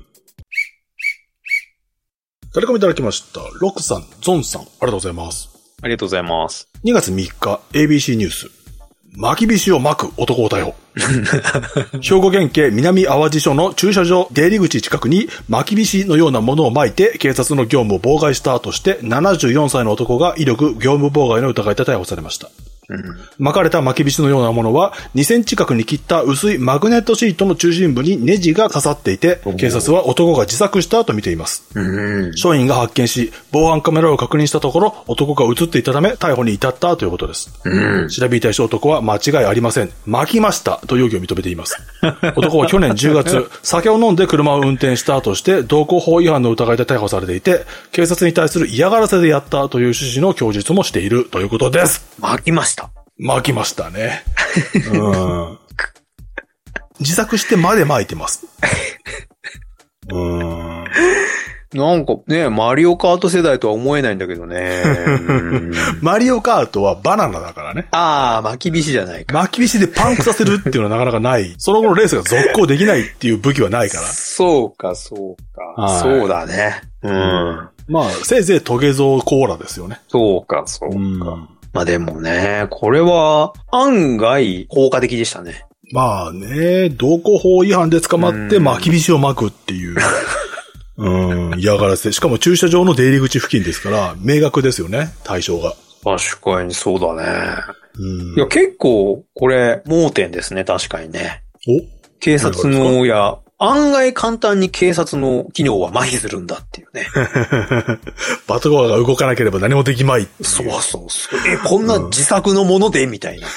誰かもいただきました。ロクさん、ゾンさん、ありがとうございます。 ありがとうございます。 2月3日、ABC ニュース。巻き菱を巻く男を逮捕。兵庫県警南淡路署の駐車場出入り口近くに巻き菱のようなものを巻いて警察の業務を妨害したとして74歳の男が威力業務妨害の疑いで逮捕されました。 巻かれた巻き菱のようなものは2センチ角に切った薄いマグネットシートの中心部にネジが刺さっていて、警察は男が自作したと見ています。署員が発見し、防犯カメラを確認したところ、男が映っていたため逮捕に至ったということです。調べに対し男は間違いありません。巻きましたと容疑を認めています。男は去年10月、酒を飲んで車を運転したとして道交法違反の疑いで逮捕されていて、警察に対する嫌がらせでやったという趣旨の供述もしているということです。 巻きました。 巻きましたね。自作してまで巻いてます。 なんかね、マリオカート世代とは思えないんだけどね。 マリオカートはバナナだからね。 ああ、巻き菱じゃないか。 巻き菱でパンクさせるっていうのはなかなかない。その後のレースが続行できないっていう武器はないから。 そうか。そうだね。 まあ、せいぜいトゲゾーコーラですよね。 そうか。まあでもね、これは案外効果的でしたね。 まあね、道交法違反で捕まって巻き菱を巻くっていう。嫌がらせ。しかも駐車場の出入り口付近ですから、明確ですよね、対象が。 確かにそうだね。いや、結構、これ、盲点ですね、確かにね。警察の、案外簡単に警察の機能は麻痺するんだっていうね。 パトカーが動かなければ何もできまい。 そう。こんな自作のものでみたいな。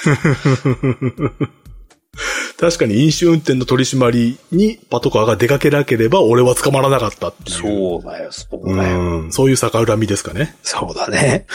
確かに飲酒運転の取り締まりにパトカーが出かけなければ俺は捕まらなかったっていう。 そうだよ。 そういう逆恨みですかね。 そうだね。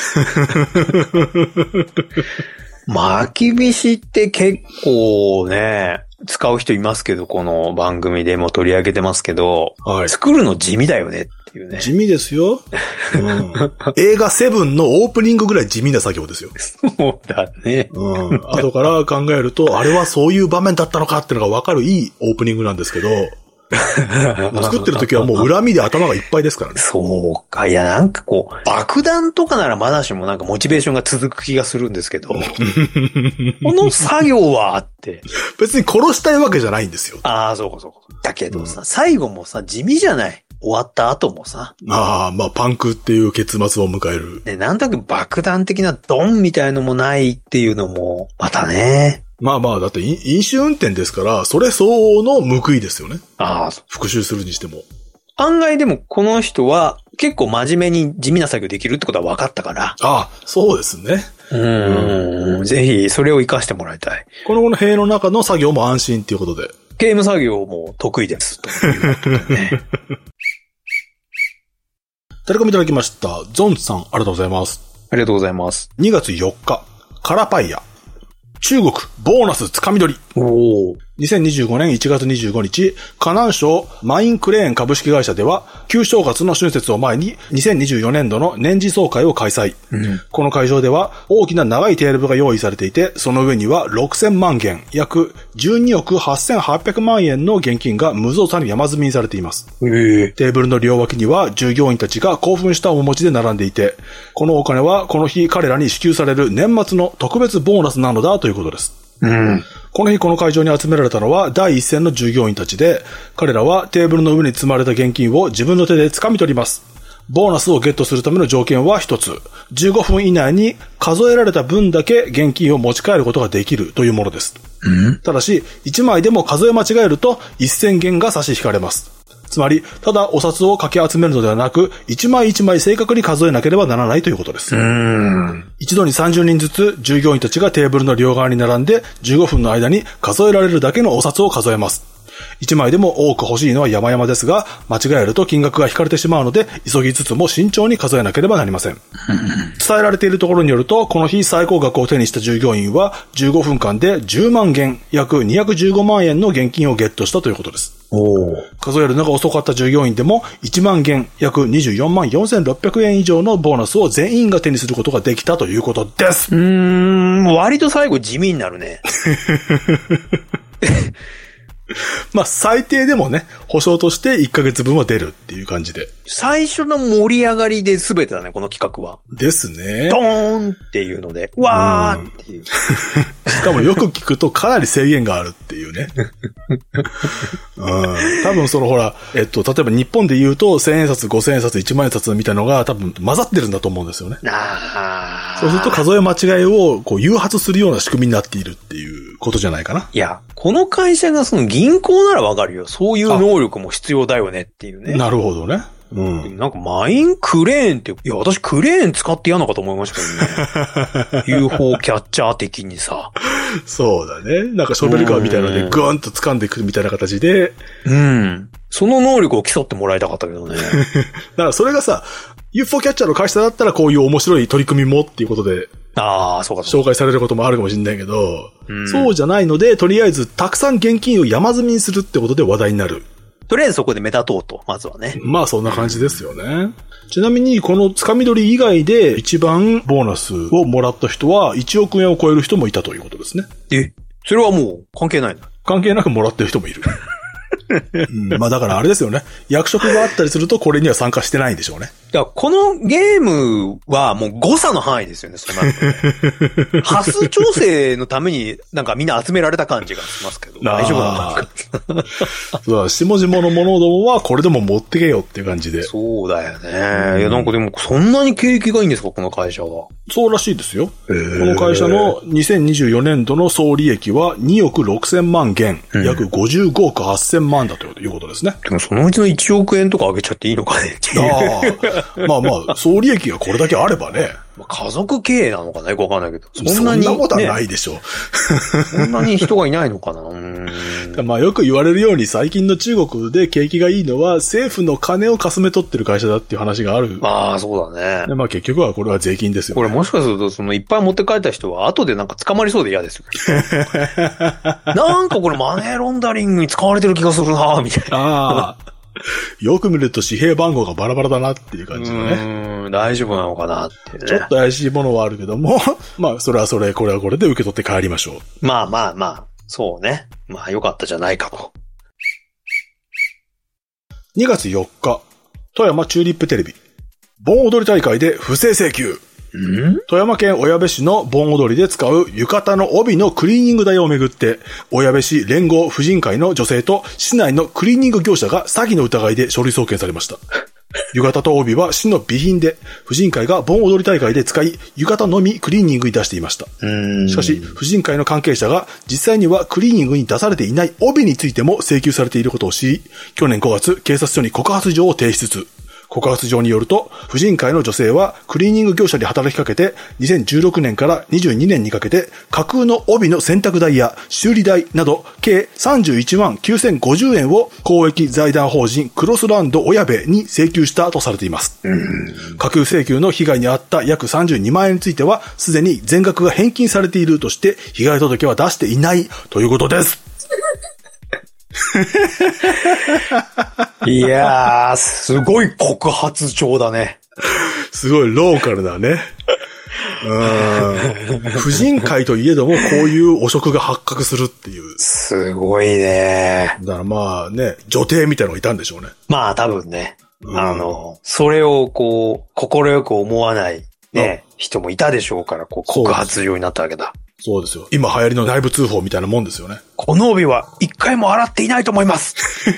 巻き菱って結構ね、使う人いますけど、この番組でも取り上げてますけど、作るの地味だよねっていうね。 地味ですよ。映画セブンのオープニングぐらい地味な作業ですよ。 そうだね。 後から考えると、あれはそういう場面だったのかっていうのが分かるいいオープニングなんですけど、作ってる時はもう恨みで頭がいっぱいですからね。 そうか。いや、なんかこう、爆弾とかならまだしもなんかモチベーションが続く気がするんですけど、この作業はあって。 別に殺したいわけじゃないんですよ。 ああ、そうか。だけどさ、最後もさ、地味じゃない。終わった後もさ。 まあ、パンクっていう結末を迎える。 ね、なんとなく爆弾的なドンみたいのもないっていうのも、またね。 まあ、だって飲酒運転ですから、それ相応の報いですよね。復讐するにしても。 案外でもこの人は結構真面目に地味な作業できるってことは分かったから。 そうですね。 ぜひそれを活かしてもらいたい。 この塀の中の作業も安心っていうことで。 ゲーム作業も得意です。ということでね。 タレコミいただきました。ゾンさん、ありがとうございます。 ありがとうございます。 2月4日、カラパイヤ。中国、ボーナスつかみ取り。2025年1月25日、河南省マインクレーン株式会社では、旧正月の春節を前に2024年度の年次総会を開催。この会場では大きな長いテーブルが用意されていて、その上には6000万元、約12億8800万円の現金が無造作に山積みにされています。テーブルの両脇には従業員たちが興奮した面持ちで並んでいて、このお金はこの日彼らに支給される年末の特別ボーナスなのだということです。この日この会場に集められたのは第一線の従業員たちで、彼らはテーブルの上に積まれた現金を自分の手で掴み取ります。ボーナスをゲットするための条件は一つ。15分以内に数えられた分だけ現金を持ち帰ることができるというものです。ただし、1枚でも数え間違えると1000元が差し引かれます。つまり、ただお札をかき集めるのではなく、一枚一枚正確に数えなければならないということです。一度に30人ずつ従業員たちがテーブルの両側に並んで、15分の間に数えられるだけのお札を数えます。1枚でも多く欲しいのは山々ですが、間違えると金額が引かれてしまうので、急ぎつつも慎重に数えなければなりません。伝えられているところによると、この日最高額を手にした従業員は、15分間で10万元、約215万円の現金をゲットしたということです。数えるのが遅かった従業員でも、1万元、約24万4600円以上のボーナスを全員が手にすることができたということです。 割と最後地味になるね。 まあ最低でもね、保証として1ヶ月分は出るっていう感じで。 最初の盛り上がりで全てだね、この企画は。 ですね。 ドーンっていうので、わーっていう。 しかもよく聞くとかなり制限があるっていうね。多分ほら、例えば日本で言うと1000円札、5000円札、1万円札みたいなのが多分混ざってるんだと思うんですよね。そうすると数え間違いをこう誘発するような仕組みになっているっていうことじゃないかな。 いや、この会社がその銀行ならわかるよ。そういう能力も必要だよねっていうね。 なるほどね。 なんかマインクレーンって、いや、私クレーン使ってやんのかと思いましたけどね。UFO キャッチャー的にさ。 そうだね。なんかショベルカーみたいなのでグーンと掴んでいくみたいな形で。 その能力を競ってもらいたかったけどね。 だからそれがさ、UFO キャッチャーの会社だったらこういう面白い取り組みもっていうことで。 そうか。 紹介されることもあるかもしれないけど、そうじゃないので、とりあえずたくさん現金を山積みにするってことで話題になる。 とりあえずそこで目立とうと、まずはね。 まあそんな感じですよね。ちなみにこのつかみ取り以外で一番ボーナスをもらった人は1億円を超える人もいたということですね。 それはもう関係ないの？ 関係なくもらってる人もいる。まあだからあれですよね。役職があったりするとこれには参加してないんでしょうね。 いや、このゲームはもう誤差の範囲ですよね、そんなの。端数調整のためになんかみんな集められた感じがしますけど。大丈夫なんだ。 そう、下々の者どもはこれでも持ってけよっていう感じで。 そうだよね。いや、なんかでもそんなに景気がいいんですか、この会社は。 そうらしいですよ。この会社の2024年度の総利益は2億6000万元、約55億8000万だということですね。 でもそのうちの1億円とか上げちゃっていいのかねっていう。 まあまあ、総利益がこれだけあればね。 家族経営なのかなよくわかんないけど。 そんなことはないでしょう。 そんなに人がいないのかなまあよく言われるように最近の中国で景気がいいのは政府の金をかすめ取ってる会社だっていう話がある。 まあそうだね。 でまあ結局はこれは税金ですよ、ね。 これもしかするといっぱい持って帰った人は後でなんか捕まりそうで嫌ですよ。なんかこれマネーロンダリングに使われてる気がするなみたいな。 よく見ると紙幣番号がバラバラだなっていう感じのね。 大丈夫なのかなってね。 ちょっと怪しいものはあるけども、まあそれはそれ、これはこれで受け取って帰りましょう。 まあ、そうね。まあよかったじゃないかと。 2月4日、富山チューリップテレビ。盆踊り大会で不正請求。富山県小矢部市の盆踊りで使う浴衣の帯のクリーニング代をめぐって、小矢部市連合婦人会の女性と市内のクリーニング業者が詐欺の疑いで書類送検されました。浴衣と帯は市の備品で、婦人会が盆踊り大会で使い、浴衣のみクリーニングに出していました。しかし、婦人会の関係者が実際にはクリーニングに出されていない帯についても請求されていることを知り、去年5月、警察署に告発状を提出。告発状によると、婦人会の女性はクリーニング業者に働きかけて、2016年から22年にかけて、架空の帯の洗濯代や修理代など、計31万9050円を公益財団法人クロスランド親部に請求したとされています。架空請求の被害に遭った約32万円については、すでに全額が返金されているとして、被害届は出していないということです。 いやー、すごい告発状だね。 すごいローカルだね。婦人会といえどもこういう汚職が発覚するっていう。 すごいね。 だからまあね、女帝みたいなのがいたんでしょうね。 まあ多分ね。それをこう、心よく思わないね、人もいたでしょうから、こう告発状になったわけだ。 そうですよ。今流行りの内部通報みたいなもんですよね。 この帯は一回も洗っていないと思います。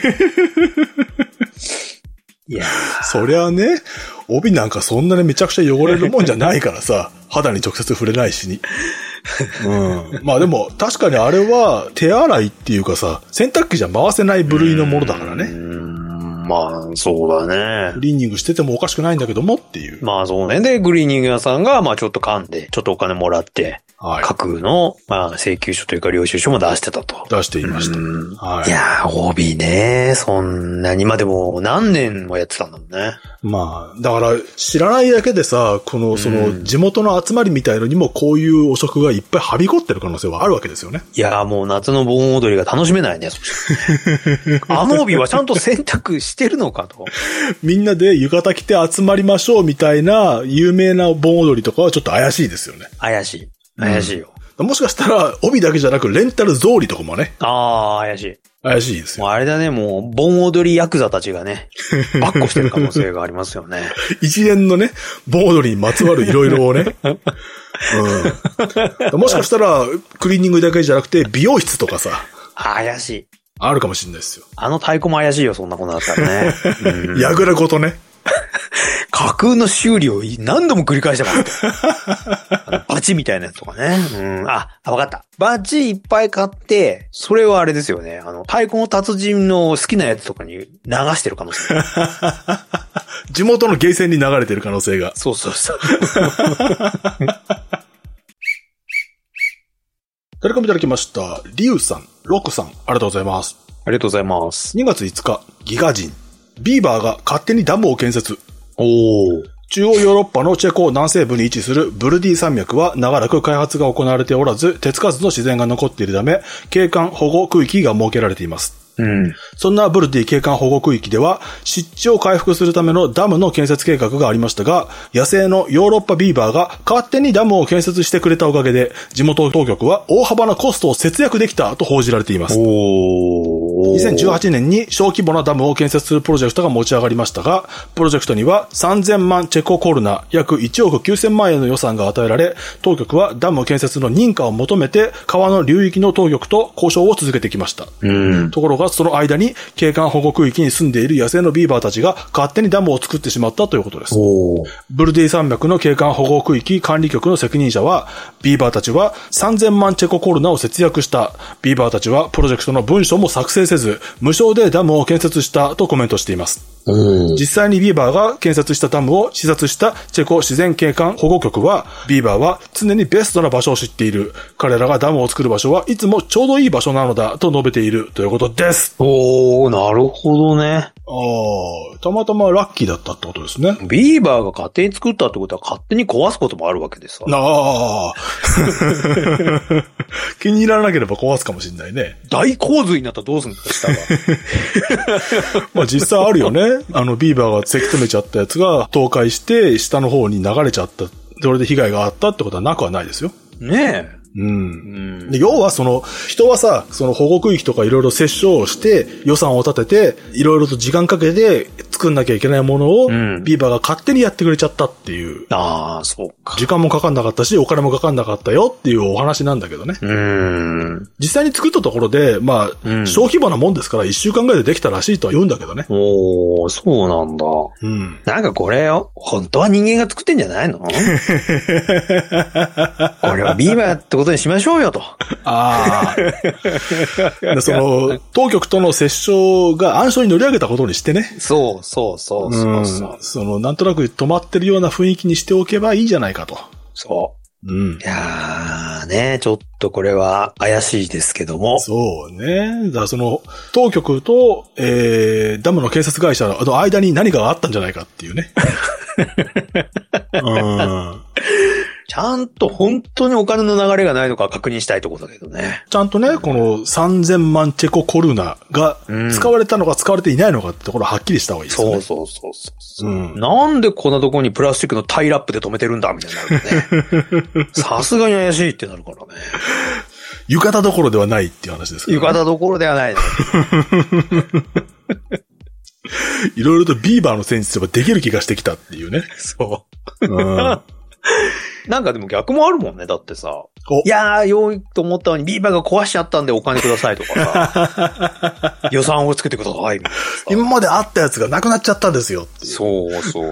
いやー。 そりゃあね、帯なんかそんなにめちゃくちゃ汚れるもんじゃないからさ、肌に直接触れないしに。まあでも確かにあれは手洗いっていうかさ、洗濯機じゃ回せない部類のものだからね。 まあ、そうだね。 クリーニングしててもおかしくないんだけどもっていう。 まあそうね。で、クリーニング屋さんが、まあちょっと噛んで、ちょっとお金もらって、架空の、まあ請求書というか領収書も出してたと。 出していました。 いやー、帯ね、そんなに、まあでも何年もやってたんだもんね。 まあ、だから知らないだけでさ、その地元の集まりみたいのにもこういう汚職がいっぱいはびこってる可能性はあるわけですよね。 いやー、もう夏の盆踊りが楽しめないね。あの帯はちゃんと洗濯してるのかと。 みんなで浴衣着て集まりましょうみたいな有名な盆踊りとかはちょっと怪しいですよね。 怪しいよ。 もしかしたら帯だけじゃなくレンタル草履とかもね。 怪しい。 怪しいですよ。 もうあれだね、もう盆踊りヤクザたちがね、ばっこしてる可能性がありますよね。 一連のね、盆踊りにまつわるいろいろをね。 うん。もしかしたら、クリーニングだけじゃなくて、美容室とかさ。 怪しい。 あるかもしれないですよ。 太鼓も怪しいよ、そんなことだったらね。 やぐらごとね。 架空の修理を何度も繰り返したから。バチみたいなやつとかね。わかった。バチいっぱい買って、それはあれですよね。太鼓の達人の好きなやつとかに流してる可能性。 地元のゲーセンに流れてる可能性が。 そうそうそう。 誰かもいただきました。リュウさん、ロックさん、ありがとうございます。 ありがとうございます。 2月5日、ギガ人。ビーバーが勝手にダムを建設。中央ヨーロッパのチェコ南西部に位置するブルディ山脈は長らく開発が行われておらず、手つかずの自然が残っているため、景観保護区域が設けられています。そんなブルディ景観保護区域では、湿地を回復するためのダムの建設計画がありましたが、野生のヨーロッパビーバーが勝手にダムを建設してくれたおかげで、地元当局は大幅なコストを節約できたと報じられています。2018年に小規模なダムを建設するプロジェクトが持ち上がりましたが、プロジェクトには3000万チェココルナ、約1億9000万円の予算が与えられ、当局はダム建設の認可を求めて、川の流域の当局と交渉を続けてきました。ところが、その間に景観保護区域に住んでいる野生のビーバーたちが勝手にダムを作ってしまったということです。ブルディ山脈の景観保護区域管理局の責任者は、ビーバーたちは3000万チェココルナを節約した。ビーバーたちはプロジェクトの文書も作成せず、無償でダムを建設したとコメントしています。実際にビーバーが建設したダムを視察したチェコ自然景観保護局は、ビーバーは常にベストな場所を知っている。彼らがダムを作る場所はいつもちょうどいい場所なのだと述べているということです。 なるほどね。 たまたまラッキーだったってことですね。 ビーバーが勝手に作ったってことは勝手に壊すこともあるわけですわ。 気に入らなければ壊すかもしれないね。 大洪水になったらどうするんですか、下が。 まあ実際あるよね。ビーバーがせき止めちゃったやつが倒壊して下の方に流れちゃった。それで被害があったってことはなくはないですよ。 ねえ。 で要は人はさ、保護区域とかいろいろ折衝して予算を立てて、いろいろと時間かけて作んなきゃいけないものを、ビーバーが勝手にやってくれちゃったっていう。 そうか。 時間もかかんなかったし、お金もかかんなかったよっていうお話なんだけどね。実際に作ったところで、小規模なもんですから1週間ぐらいでできたらしいとは言うんだけどね。 そうなんだ。なんかこれよ、本当は人間が作ってんじゃないの？これはビーバーってことにしましょうよと。 当局との折衝が暗礁に乗り上げたことにしてね。なんとなく止まってるような雰囲気にしておけばいいじゃないかと。いやーね、ちょっとこれは怪しいですけども。 そうね。だから当局と、ダムの建設会社の間に何かがあったんじゃないかっていうね。 ちゃんと本当にお金の流れがないのか確認したいところだけどね。 ちゃんとね、この3000万チェココルナが使われたのか使われていないのかってところははっきりした方がいいですね。なんでこんなところにプラスチックのタイラップで止めてるんだみたいになるとね。さすがに怪しいってなるからね。 浴衣どころではないっていう話ですからね。 浴衣どころではないね。 いろいろとビーバーの戦術はできる気がしてきたっていうね。 なんかでも逆もあるもんね。だってさ。いやー、良いと思ったのにビーバーが壊しちゃったんでお金くださいとかさ。予算をつけてくださいみたいなさ。 今まであったやつがなくなっちゃったんですよっていう。 そう。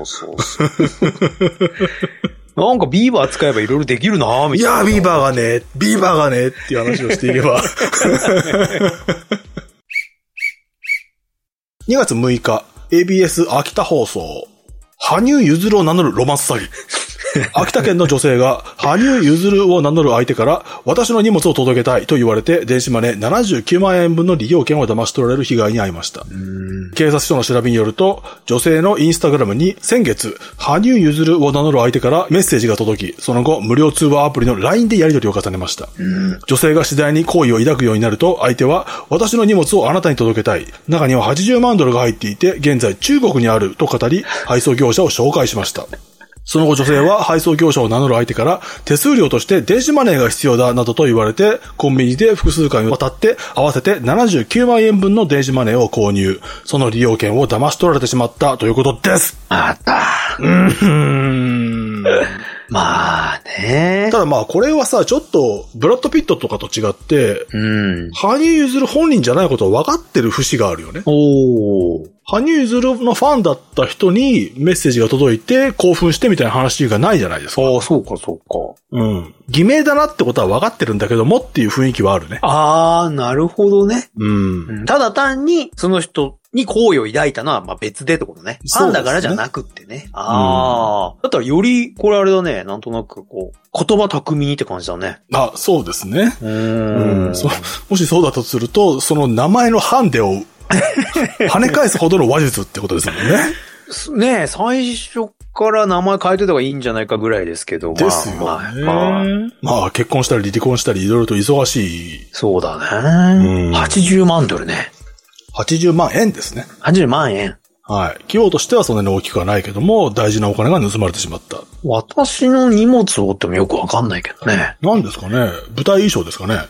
なんかビーバー使えばいろいろできるなーみたいな。 いやー、ビーバーがねっていう話をしていれば。2月6日、ABS 秋田放送。羽生結弦を名乗るロマンス詐欺。秋田県の女性が羽生結弦を名乗る相手から私の荷物を届けたいと言われて電子マネー79万円分の利用券を騙し取られる被害に遭いました。警察署の調べによると女性のインスタグラムに先月羽生結弦を名乗る相手からメッセージが届き、その後無料通話アプリの LINE でやり取りを重ねました。女性が次第に好意を抱くようになると相手は私の荷物をあなたに届けたい。中には80万ドルが入っていて現在中国にあると語り配送業者を紹介しました。その後女性は配送業者を名乗る相手から手数料として電子マネーが必要だなどと言われてコンビニで複数回にわたって合わせて79万円分の電子マネーを購入。その利用券を騙し取られてしまったということです。 まあね。 ただまあこれはさ、ちょっとブラッド・ピットとかと違って、羽生結弦本人じゃないことを分かってる節があるよね。羽生結弦のファンだった人にメッセージが届いて興奮してみたいな話がないじゃないですか。 ああ、そうかそうか。 偽名だなってことは分かってるんだけどもっていう雰囲気はあるね。 ああ、なるほどね。ただ単にその人に好意を抱いたのはまあ別でってことね。ファンだからじゃなくってね。ああ。だったらより、これあれだね、なんとなくこう、言葉巧みにって感じだね。 あ、そうですね。もしそうだとすると、その名前のハンデを跳ね返すほどの話術ってことですもんね。 ねえ、最初から名前変えてた方がいいんじゃないかぐらいですけど。 ですよね。まあ結婚したり離婚したりいろいろと忙しい。 そうだね。80万ドルね。 80万円ですね。 80万円。 はい。規模としてはそんなに大きくはないけども、大事なお金が盗まれてしまった。 私の荷物をってもよくわかんないけどね。 何ですかね。舞台衣装ですかね。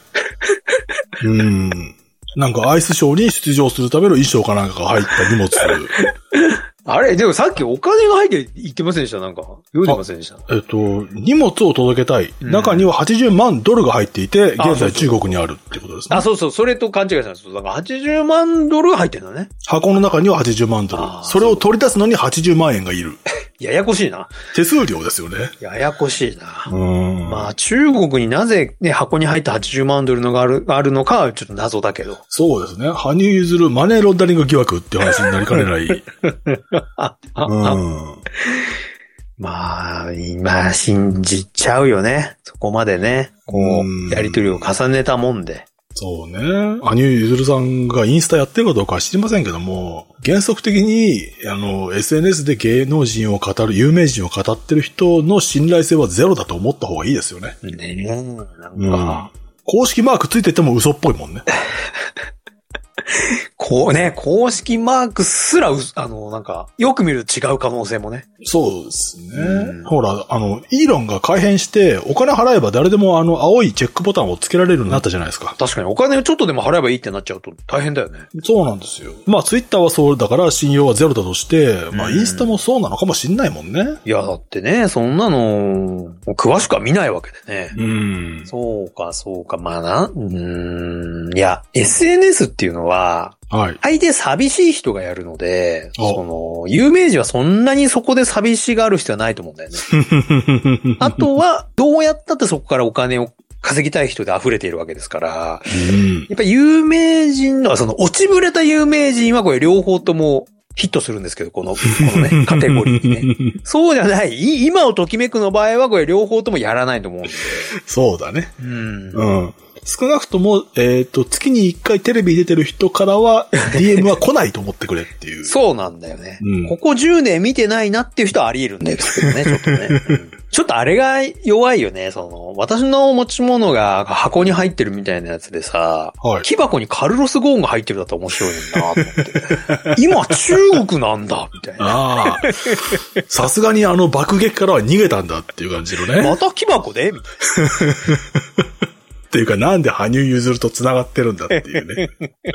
なんかアイスショーに出場するための衣装かなんかが入った荷物。 あれでもさっきお金が入って言ってませんでしたなんか。読んでませんでした荷物を届けたい。中には80万ドルが入っていて、現在中国にあるってことですね。 あ、そうそう。それと勘違いしたんですよ。だから80万ドルが入ってるんだね。 箱の中には80万ドル。それを取り出すのに80万円がいる。 ややこしいな。 手数料ですよね。 ややこしいな。まあ中国になぜね、箱に入った80万ドルのがあるのかはちょっと謎だけど。 そうですね。羽生結弦マネーロンダリング疑惑っていう話になりかねない。まあ、今信じちゃうよね。そこまでね、こう、やりとりを重ねたもんで。 そうね。羽生結弦さんがインスタやってるかどうかは知りませんけども、原則的に、SNS で芸能人を語る、有名人を語ってる人の信頼性はゼロだと思った方がいいですよね。 ねえ、なんか、 公式マークついてても嘘っぽいもんね。 こうね、公式マークすら、なんか、よく見ると違う可能性もね。 そうですね。ほら、イーロンが改変して、お金払えば誰でも青いチェックボタンをつけられるようになったじゃないですか。 確かに、お金をちょっとでも払えばいいってなっちゃうと大変だよね。 そうなんですよ。まあ、ツイッターはそうだから信用はゼロだとして、まあ、インスタもそうなのかもしんないもんね。 いや、だってね、そんなの、詳しくは見ないわけでね。そうか、そうか。まあいや、SNS っていうのは、相手寂しい人がやるので、有名人はそんなにそこで寂しがる必要はないと思うんだよね。あとは、どうやったってそこからお金を稼ぎたい人で溢れているわけですから、やっぱ有名人の、落ちぶれた有名人はこれ両方ともヒットするんですけど、このね、カテゴリーにね。そうじゃない。今をときめくの場合はこれ両方ともやらないと思うんで。 そうだね。少なくとも、月に1回テレビ出てる人からは、DM は来ないと思ってくれっていう。 そうなんだよね。ここ10年見てないなっていう人はあり得るんですけどね、ちょっとね。ちょっとあれが弱いよね。私の持ち物が箱に入ってるみたいなやつでさ、木箱にカルロス・ゴーンが入ってるだと面白いなと思って。今中国なんだ、みたいな。 さすがに爆撃からは逃げたんだっていう感じのね。 また木箱でみたいな。 っていうか、なんで羽生結弦と繋がってるんだっていうね。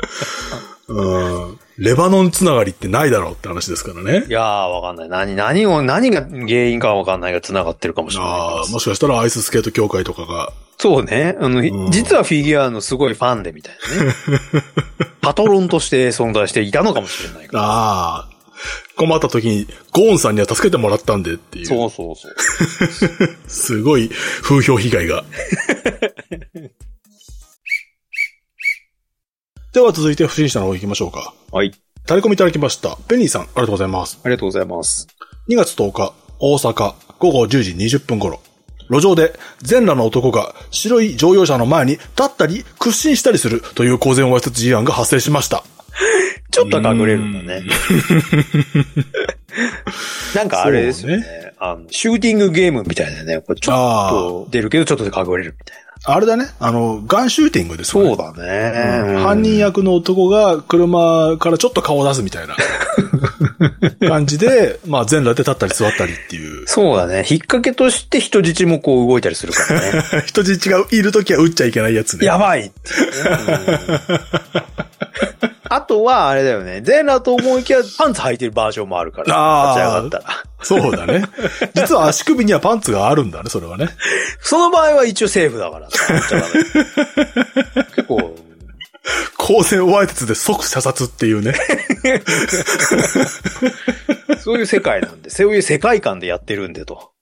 レバノンつながりってないだろうって話ですからね。 いやー、わかんない。何が原因かわかんないが繋がってるかもしれない。 もしかしたらアイススケート協会とかが。 そうね。実はフィギュアのすごいファンでみたいなね。パトロンとして存在していたのかもしれないから。 困った時にゴーンさんには助けてもらったんでっていう。 そう。 すごい風評被害が。では続いて不審者の方行きましょうか。 はい。 タレコミいただきました。ペニーさん、ありがとうございます。 ありがとうございます。 2月10日、大阪、午後10時20分頃。路上で全裸の男が白い乗用車の前に立ったり屈伸したりするという公然わいせつ事案が発生しました。 ちょっと隠れるんだね。なんかあれですよね。シューティングゲームみたいなね。これちょっと出るけどちょっとで隠れるみたいな。 あれだね。ガンシューティングですよね。 そうだね。 犯人役の男が車からちょっと顔を出すみたいな感じで、まあ全裸で立ったり座ったりっていう。 そうだね。引っ掛けとして人質もこう動いたりするからね。 人質がいるときは撃っちゃいけないやつね。 やばいってあとはあれだよね。全裸と思いきやパンツ履いてるバージョンもあるから。立ち上がったら。 そうだね。実は足首にはパンツがあるんだね、それはね。 その場合は一応セーフだから。結構。 光線わい鉄で即射殺っていうね。 そういう世界なんで、そういう世界観でやってるんでと。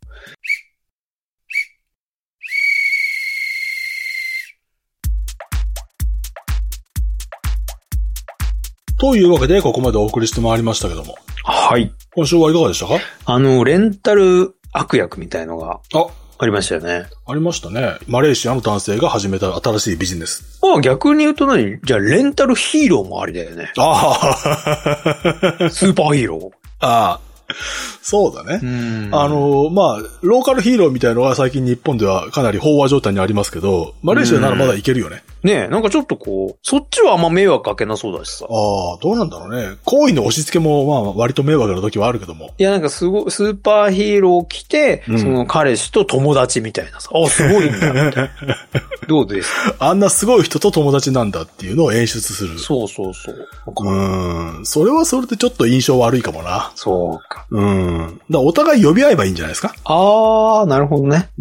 というわけで、ここまでお送りしてまいりましたけども。 はい。 今週はいかがでしたか？ レンタル悪役みたいのがありましたよね。ありましたね。マレーシアの男性が始めた新しいビジネス。 逆に言うと何？じゃあレンタルヒーローもありだよね。 ああ。スーパーヒーロー。 ああ。そうだね。まあ、ローカルヒーローみたいのが最近日本ではかなり飽和状態にありますけど、マレーシアならまだいけるよね。 ねえ、なんかちょっとこう、そっちはあんま迷惑かけなそうだしさ。 ああ、どうなんだろうね。行為の押し付けもまあ割と迷惑な時はあるけども。 いや、なんかスーパーヒーロー来て、その彼氏と友達みたいなさ。すごいんだ、みたいな。どうですか？ あんなすごい人と友達なんだっていうのを演出する。 そうそうそう。 それはそれでちょっと印象悪いかもな。 そうか。 だからお互い呼び合えばいいんじゃないですか？ なるほどね。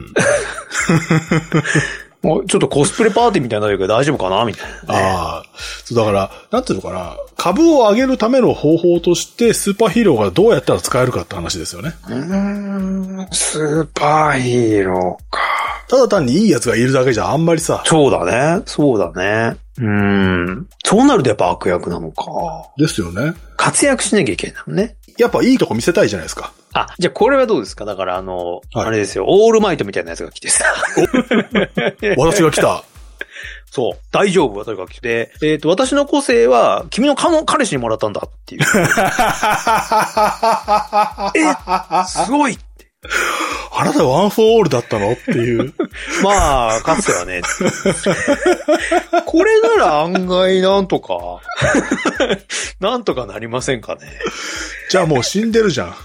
もうちょっとコスプレパーティーみたいになるけど大丈夫かなみたいな、ね。 そうだから、なんていうのかな。株を上げるための方法として、スーパーヒーローがどうやったら使えるかって話ですよね。 スーパーヒーローか。 ただ単にいいやつがいるだけじゃあんまりさ。 そうだね。そうだね。そうなるとやっぱ悪役なのか。 ですよね。 活躍しなきゃいけないのね。 やっぱいいとこ見せたいじゃないですか。 じゃあこれはどうですか？だからあれですよ、オールマイトみたいなやつが来てさ。 私が来た。 そう。大丈夫、私が来て。私の個性は、君の彼氏にもらったんだっていう。すごいって。 あなたワン・フォー・オールだったのっていう。 まあ、かつてはね。これなら案外なんとかなりませんかね。 じゃあもう死んでるじゃん。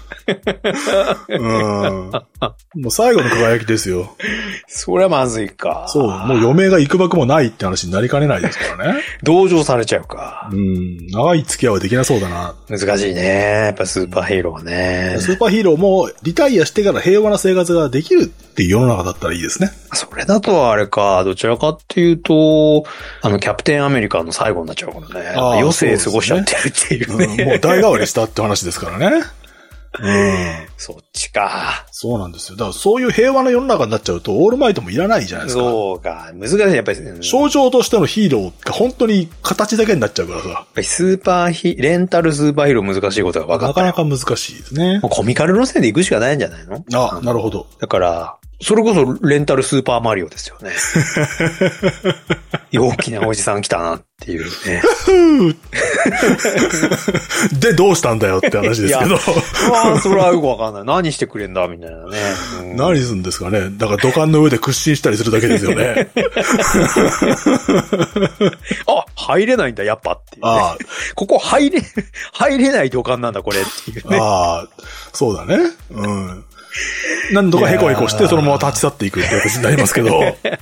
もう最後の輝きですよ。 それはまずいか。 そう。もう余命がいくばくもないって話になりかねないですからね。 同情されちゃうか。 長い付き合いはできなそうだな。 難しいね。やっぱスーパーヒーローはね。 スーパーヒーローもリタイアしてから平和な生活ができるっていう世の中だったらいいですね。 それだとあれか、どちらかっていうと、キャプテンアメリカの最後になっちゃうからね。余生過ごしちゃってるっていうね。 もう代替わりしたって話ですからね。 そっちか。 そうなんですよ。だからそういう平和な世の中になっちゃうと、オールマイトもいらないじゃないですか。 そうか。難しい。やっぱり、 象徴としてのヒーローが本当に形だけになっちゃうからさ。やっぱりレンタルスーパーヒーロー難しいことが分かった。 なかなか難しいですね。 コミカル路線で行くしかないんじゃないの？ なるほど。 だから、それこそレンタルスーパーマリオですよね。陽気なおじさん来たなっていうね。 で、どうしたんだよって話ですけど。 それはよくわかんない。何してくれんだみたいなね。 何するんですかね。だから土管の上で屈伸したりするだけですよね。 入れないんだ、やっぱっていうね。ここ入れない土管なんだ、これっていうね。 そうだね。何度かヘコヘコしてそのまま立ち去っていくって形になりますけど。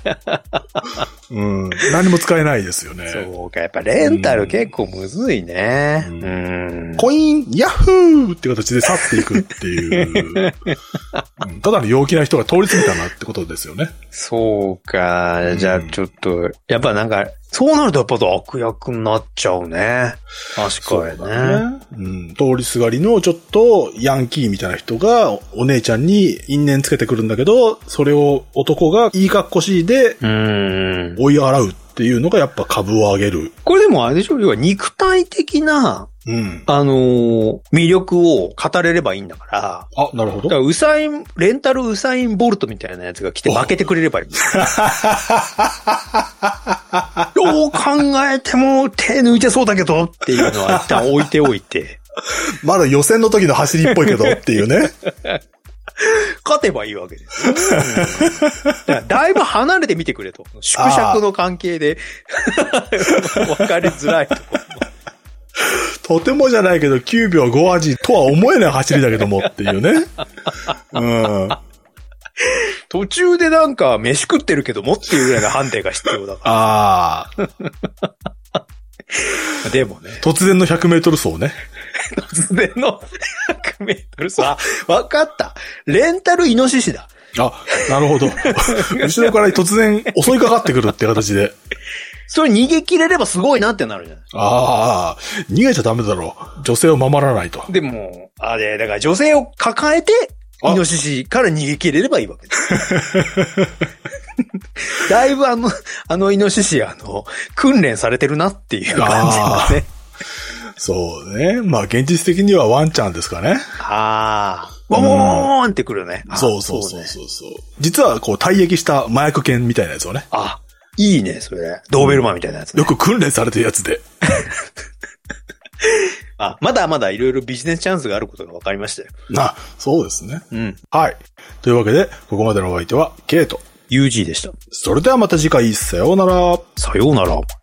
何も使えないですよね。 そうか、やっぱレンタル結構むずいね。 コイン、ヤッフーって形で去っていくっていう。ただの陽気な人が通り過ぎたなってことですよね。 そうか、じゃあちょっと、やっぱなんか、そうなるとやっぱ悪役になっちゃうね。確かにね。 通りすがりのちょっとヤンキーみたいな人がお姉ちゃんに因縁つけてくるんだけど、それを男がいい格好しいで追い払うっていうのがやっぱ株を上げる。 これでもあれでしょ？要は肉体的な魅力を語れればいいんだから。 なるほど。 だからレンタルウサインボルトみたいなやつが来て負けてくれればいい。どう考えても手抜いてそうだけどっていうのは一旦置いておいて。 まだ予選の時の走りっぽいけどっていうね。 勝てばいいわけですよ。だいぶ離れてみてくれと。縮尺の関係で分かりづらいところ。 とてもじゃないけど9秒58とは思えない走りだけどもっていうね。 途中でなんか飯食ってるけどもっていうぐらいの判定が必要だから。でもね。 突然の100メートル走ね。 突然の100メートル走。わかった。レンタルイノシシだ。 あ、なるほど。後ろから突然襲いかかってくるって形で。 それ逃げ切れればすごいなってなるじゃない。 ああ、逃げちゃダメだろう。女性を守らないと。 でも、あれ、だから女性を抱えて、イノシシから逃げ切れればいいわけです。だいぶイノシシ訓練されてるなっていう感じだね。 そうね。まあ現実的にはワンちゃんですかね。 ああ。ワンワーンってくるよね。 そう。実はこう退役した麻薬犬みたいなやつをね。 あ、いいね、それ。ドーベルマンみたいなやつ、ね。 よく訓練されてるやつで。 あ、まだまだいろいろビジネスチャンスがあることが分かりましたよ。 あ、そうですね。 うん。 はい。というわけで、ここまでのお相手は、ケイト。 UG でした。 それではまた次回、さようなら。 さようなら。